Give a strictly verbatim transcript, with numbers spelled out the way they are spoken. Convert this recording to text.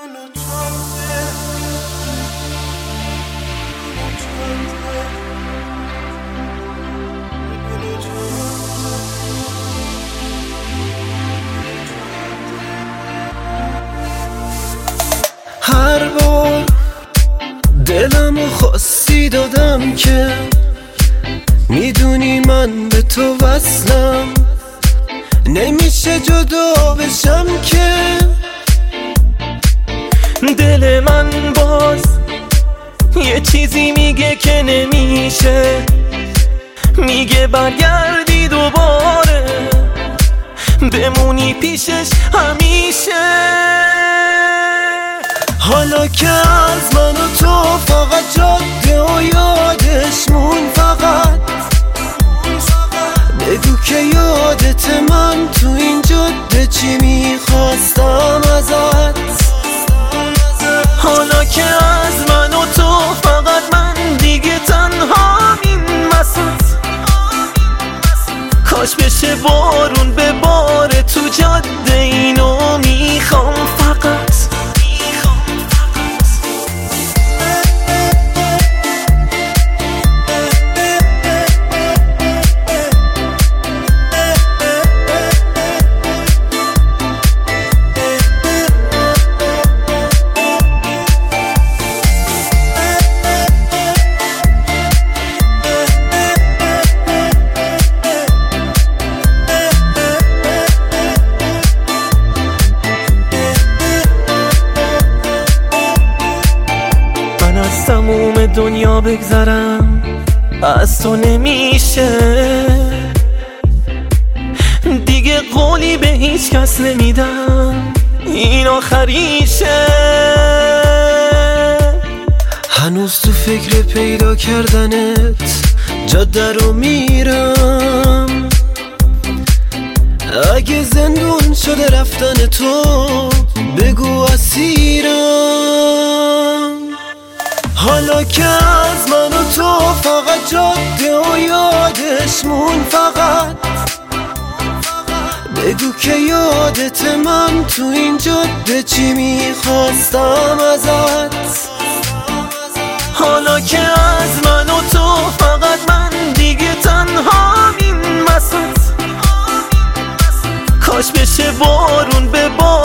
هر بار دلمو خواستی دادم که میدونی من به تو وصلم، نمیشه جدا بشم که دل من باز یه چیزی میگه که نمیشه، میگه برگردی دوباره بمونی پیشش همیشه. حالا که از من و تو فقط جاده و یادشمون، فقط بگو که یادت من تو این جاده چی میخواستم ازت. حالا که از من و تو فقط من دیگه تنها این مسط، کاش بشه بارون به باره تو جاده، اینو میخوام فقط. از تموم دنیا بگذرم از تو نمیشه، دیگه قولی به هیچ کس نمیدم، این آخریشه. هنوز تو فکر پیدا کردنت جاده رو میرم، اگه زندون شده رفتن تو بگو اسیرم. حالا که از من و تو فقط جاده و یادشمون، فقط بگو که یادت من تو این جاده چی میخواستم ازت. حالا که از من و تو فقط من دیگه تنها این مسط، کاش بشه بارون به بار